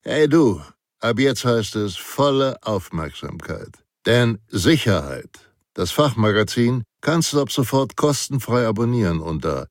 Hey du, ab jetzt heißt es volle Aufmerksamkeit. Denn Sicherheit, das Fachmagazin, kannst du ab sofort kostenfrei abonnieren unter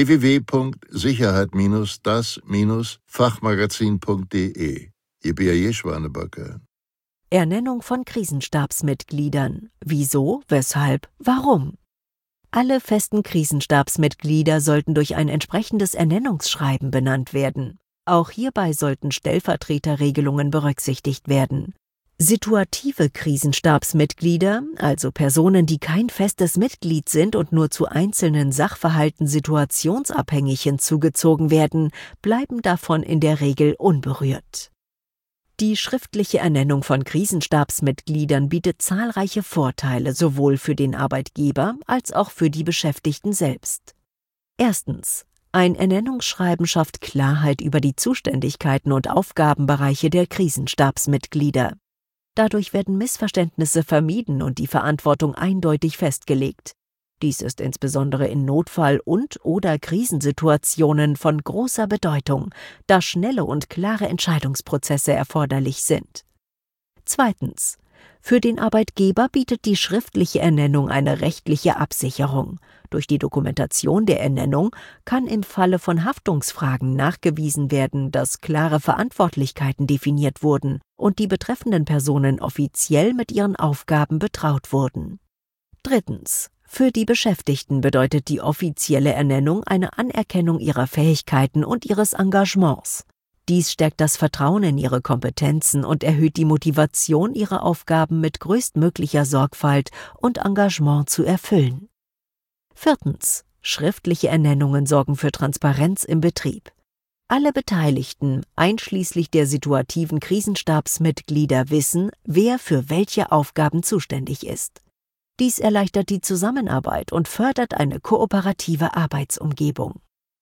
www.sicherheit-das-fachmagazin.de. Ihr B.A.J. Schwanebacke. Ernennung von Krisenstabsmitgliedern. Wieso, weshalb, warum? Alle festen Krisenstabsmitglieder sollten durch ein entsprechendes Ernennungsschreiben benannt werden. Auch hierbei sollten Stellvertreterregelungen berücksichtigt werden. Situative Krisenstabsmitglieder, also Personen, die kein festes Mitglied sind und nur zu einzelnen Sachverhalten situationsabhängig hinzugezogen werden, bleiben davon in der Regel unberührt. Die schriftliche Ernennung von Krisenstabsmitgliedern bietet zahlreiche Vorteile sowohl für den Arbeitgeber als auch für die Beschäftigten selbst. Erstens. Ein Ernennungsschreiben schafft Klarheit über die Zuständigkeiten und Aufgabenbereiche der Krisenstabsmitglieder. Dadurch werden Missverständnisse vermieden und die Verantwortung eindeutig festgelegt. Dies ist insbesondere in Notfall- und/oder Krisensituationen von großer Bedeutung, da schnelle und klare Entscheidungsprozesse erforderlich sind. Zweitens. Für den Arbeitgeber bietet die schriftliche Ernennung eine rechtliche Absicherung. Durch die Dokumentation der Ernennung kann im Falle von Haftungsfragen nachgewiesen werden, dass klare Verantwortlichkeiten definiert wurden und die betreffenden Personen offiziell mit ihren Aufgaben betraut wurden. Drittens. Für die Beschäftigten bedeutet die offizielle Ernennung eine Anerkennung ihrer Fähigkeiten und ihres Engagements. Dies stärkt das Vertrauen in ihre Kompetenzen und erhöht die Motivation, ihre Aufgaben mit größtmöglicher Sorgfalt und Engagement zu erfüllen. Viertens. Schriftliche Ernennungen sorgen für Transparenz im Betrieb. Alle Beteiligten, einschließlich der situativen Krisenstabsmitglieder, wissen, wer für welche Aufgaben zuständig ist. Dies erleichtert die Zusammenarbeit und fördert eine kooperative Arbeitsumgebung.